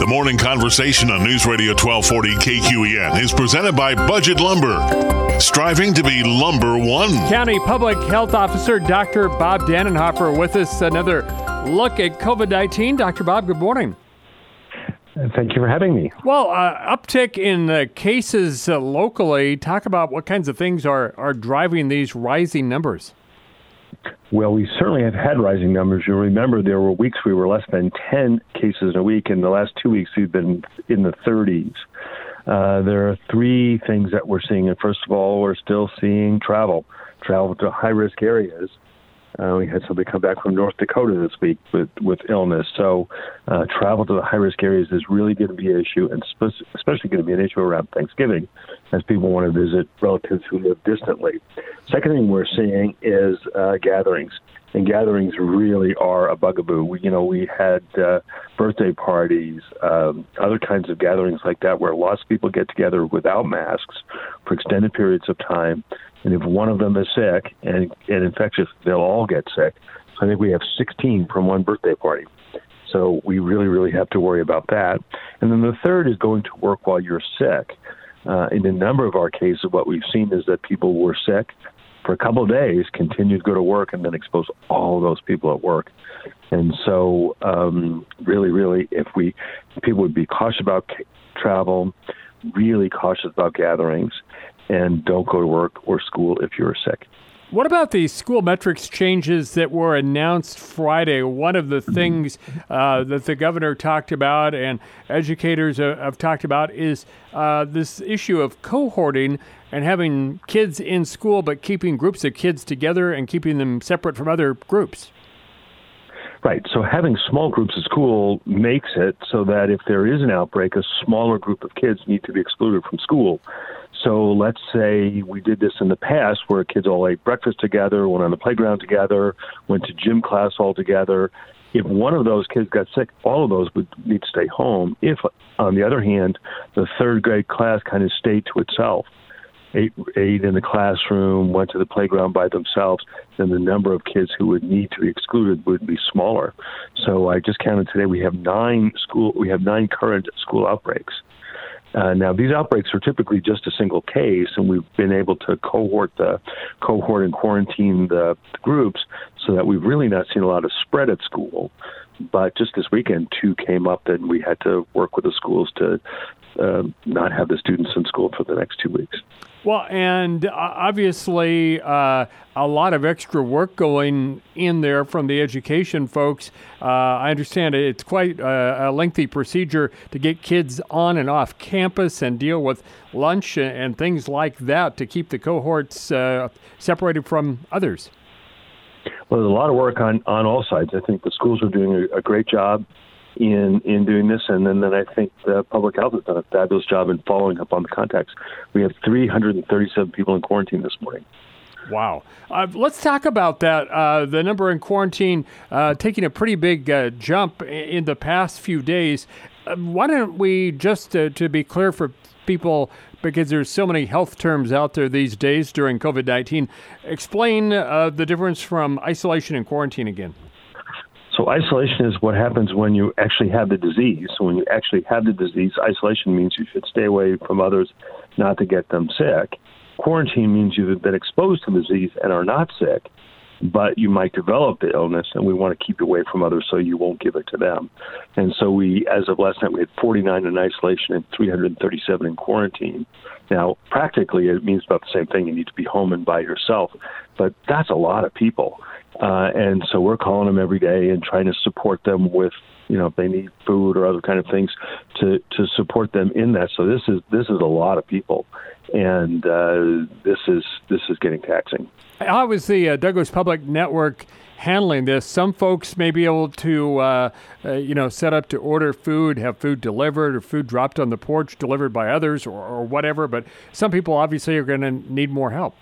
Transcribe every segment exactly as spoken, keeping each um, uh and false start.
The morning conversation on News Radio twelve forty K Q E N is presented by Budget Lumber, striving to be lumber one. County Public Health Officer Doctor Bob Dannenhofer with us. Another look at COVID nineteen. Doctor Bob, good morning. Thank you for having me. Well, uh, uptick in uh, cases uh, locally. Talk about what kinds of things are, are driving these rising numbers. Well, we certainly have had rising numbers. You'll remember there were weeks we were less than ten cases in a week. In the last two weeks, we've been in the thirties. Uh, there are three things that we're seeing. And first of all, we're still seeing travel, travel to high-risk areas. Uh, we had somebody come back from North Dakota this week with, with illness. So uh, travel to the high-risk areas is really going to be an issue, and spe- especially going to be an issue around Thanksgiving as people want to visit relatives who live distantly. Second thing we're seeing is uh, gatherings. And gatherings really are a bugaboo. We, you know, we had uh, birthday parties, um, other kinds of gatherings like that where lots of people get together without masks for extended periods of time. And if one of them is sick and, and infectious, they'll all get sick. So I think we have sixteen from one birthday party. So we really, really have to worry about that. And then the third is going to work while you're sick. Uh, in a number of our cases, what we've seen is that people were sick for a couple of days, continue to go to work, and then expose all of those people at work. And so um, really, really, if we people would be cautious about c- travel, really cautious about gatherings, and don't go to work or school if you're sick. What about the school metrics changes that were announced Friday? One of the things uh, that the governor talked about and educators uh, have talked about is uh, this issue of cohorting and having kids in school, but keeping groups of kids together and keeping them separate from other groups. Right. So having small groups at school makes it so that if there is an outbreak, a smaller group of kids need to be excluded from school. So let's say we did this in the past where kids all ate breakfast together, went on the playground together, went to gym class all together. If one of those kids got sick, all of those would need to stay home. If, on the other hand, the third grade class kind of stayed to itself, ate, ate in the classroom, went to the playground by themselves, then the number of kids who would need to be excluded would be smaller. So I just counted today, we have nine school, we have nine current school outbreaks. Uh, now, these outbreaks are typically just a single case, and we've been able to cohort the cohort and quarantine the, the groups so that we've really not seen a lot of spread at school. But just this weekend, two came up, and we had to work with the schools to uh, not have the students in school for the next two weeks. Well, and obviously uh, a lot of extra work going in there from the education folks. Uh, I understand it's quite a, a lengthy procedure to get kids on and off campus and deal with lunch and, and things like that to keep the cohorts uh, separated from others. Well, there's a lot of work on, on all sides. I think the schools are doing a, a great job in in doing this, and then, then I think the public health has done a fabulous job in following up on the contacts. We have three hundred thirty-seven people in quarantine this morning. Wow. Uh, let's talk about that. Uh, the number in quarantine uh, taking a pretty big uh, jump in the past few days. Uh, why don't we, just uh, to be clear for people, because there's so many health terms out there these days during COVID nineteen, explain uh, the difference from isolation and quarantine again. So isolation is what happens when you actually have the disease. So when you actually have the disease, isolation means you should stay away from others not to get them sick. Quarantine means you've been exposed to the disease and are not sick, but you might develop the illness, and we want to keep you away from others so you won't give it to them. And so we, as of last night, we had forty-nine in isolation and three hundred thirty-seven in quarantine. Now, practically, it means about the same thing. You need to be home and by yourself, but that's a lot of people. Uh, and so we're calling them every day and trying to support them with, you know, if they need food or other kind of things to, to support them in that. So this is this is a lot of people, and uh, this is this is getting taxing. How is the uh, Douglas Public Network handling this? Some folks may be able to, uh, uh, you know, set up to order food, have food delivered, or food dropped on the porch delivered by others, or, or whatever. But some people obviously are going to need more help.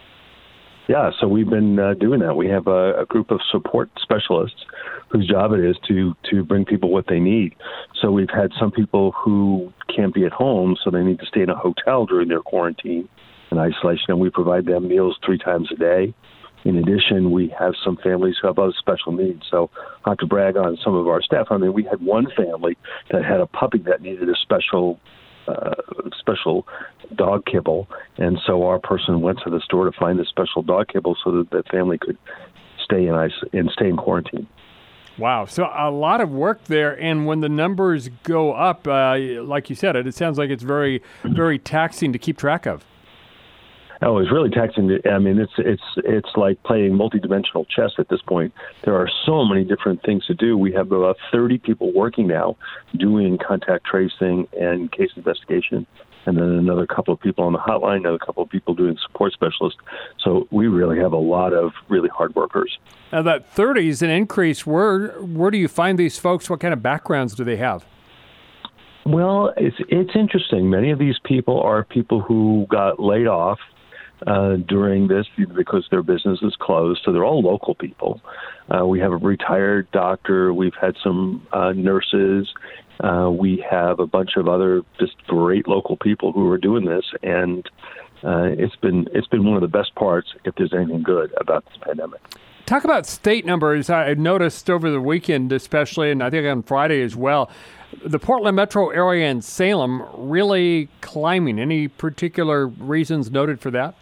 Yeah, so we've been uh, doing that. We have a, a group of support specialists whose job it is to, to bring people what they need. So we've had some people who can't be at home, so they need to stay in a hotel during their quarantine and isolation, and we provide them meals three times a day. In addition, we have some families who have other special needs. So I have to brag on some of our staff. I mean, we had one family that had a puppy that needed a special uh, special dog kibble, and so our person went to the store to find the special dog kibble so that the family could stay in ice and stay in quarantine. Wow. So a lot of work there. And when the numbers go up, uh, like you said, it, it sounds like it's very, very taxing to keep track of. Oh, it's really taxing. To, I mean, it's it's it's like playing multidimensional chess at this point. There are so many different things to do. We have about thirty people working now doing contact tracing and case investigation, and then another couple of people on the hotline, another couple of people doing support specialists. So we really have a lot of really hard workers. Now that thirty is an increase. Where where do you find these folks? What kind of backgrounds do they have? Well, it's it's interesting. Many of these people are people who got laid off uh, during this because their business is closed. So they're all local people. Uh, we have a retired doctor. We've had some uh, nurses. Uh, we have a bunch of other just great local people who are doing this, and uh, it's been it's been one of the best parts, if there's anything good, about this pandemic. Talk about state numbers. I noticed over the weekend, especially, and I think on Friday as well, the Portland metro area and Salem really climbing. Any particular reasons noted for that?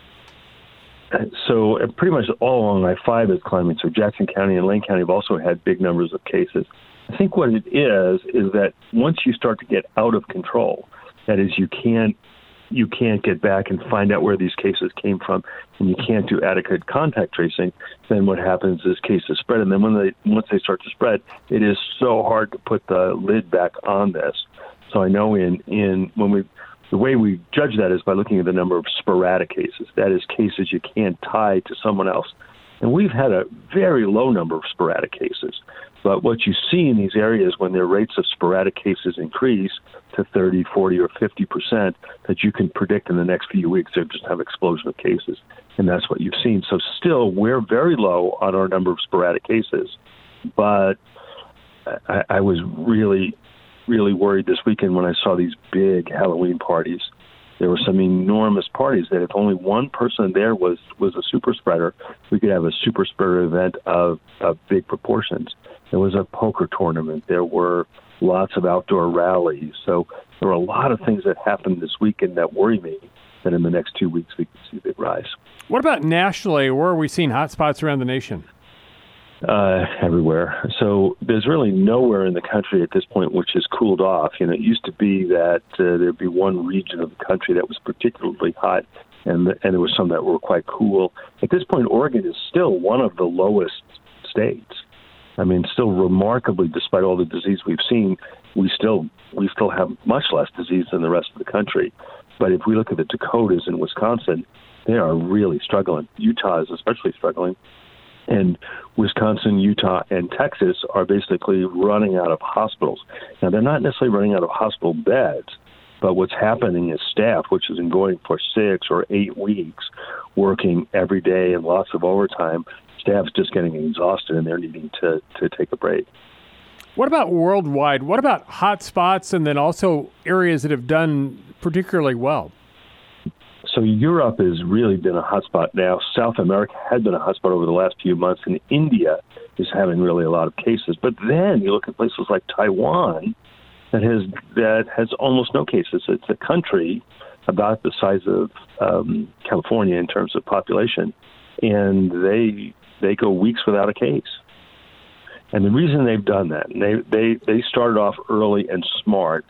So uh, pretty much all along I five is climbing. So Jackson County and Lane County have also had big numbers of cases. I think what it is is that once you start to get out of control, that is, you can't you can't get back and find out where these cases came from, and you can't do adequate contact tracing, then what happens is cases spread. And then when they once they start to spread, it is so hard to put the lid back on this. So I know in, in when we the way we judge that is by looking at the number of sporadic cases. That is, cases you can't tie to someone else. And we've had a very low number of sporadic cases. But what you see in these areas when their rates of sporadic cases increase to thirty, forty, or fifty percent, that you can predict in the next few weeks they'll just have an explosion of cases. And that's what you've seen. So still, we're very low on our number of sporadic cases. But I, I was really, really worried this weekend when I saw these big Halloween parties. There were some enormous parties that if only one person there was, was a super spreader, we could have a super spreader event of, of big proportions. There was a poker tournament. There were lots of outdoor rallies. So there were a lot of things that happened this weekend that worry me that in the next two weeks we could see a big rise. What about nationally? Where are we seeing hotspots around the nation? Uh, everywhere. So there's really nowhere in the country at this point which has cooled off. You know, it used to be that uh, there'd be one region of the country that was particularly hot, and the, and there was some that were quite cool. At this point, Oregon is still one of the lowest states. I mean, still remarkably, despite all the disease we've seen, we still we still have much less disease than the rest of the country. But if we look at the Dakotas and Wisconsin, they are really struggling. Utah is especially struggling. And Wisconsin, Utah, and Texas are basically running out of hospitals. Now, they're not necessarily running out of hospital beds, but what's happening is staff, which has been going for six or eight weeks, working every day and lots of overtime, staff's just getting exhausted and they're needing to, to take a break. What about worldwide? What about hot spots and then also areas that have done particularly well? So Europe has really been a hotspot now. South America had been a hotspot over the last few months, and India is having really a lot of cases. But then you look at places like Taiwan that has that has almost no cases. It's a country about the size of um, California in terms of population, and they they go weeks without a case. And the reason they've done that, and they they they started off early and smart.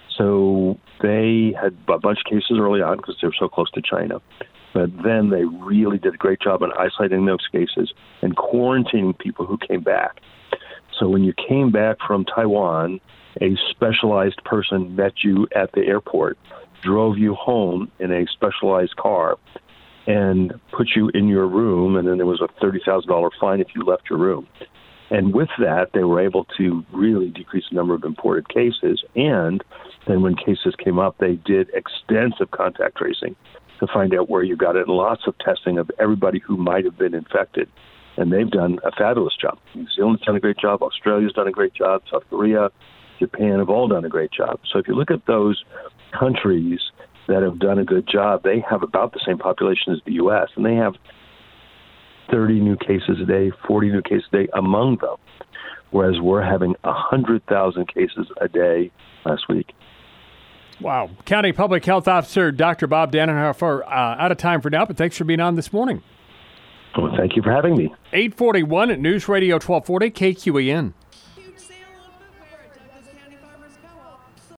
So they had a bunch of cases early on because they were so close to China. But then they really did a great job in isolating those cases and quarantining people who came back. So when you came back from Taiwan, a specialized person met you at the airport, drove you home in a specialized car, and put you in your room, and then there was a thirty thousand dollars fine if you left your room. And with that, they were able to really decrease the number of imported cases. And then when cases came up, they did extensive contact tracing to find out where you got it, and lots of testing of everybody who might have been infected. And they've done a fabulous job. New Zealand's done a great job. Australia's done a great job. South Korea, Japan have all done a great job. So if you look at those countries that have done a good job, they have about the same population as the U S, and they have thirty new cases a day, forty new cases a day among them, whereas we're having one hundred thousand cases a day last week. Wow. County Public Health Officer Doctor Bob Dannenhofer, uh, out of time for now, but thanks for being on this morning. Well, thank you for having me. eight forty-one at News Radio twelve forty K Q E N.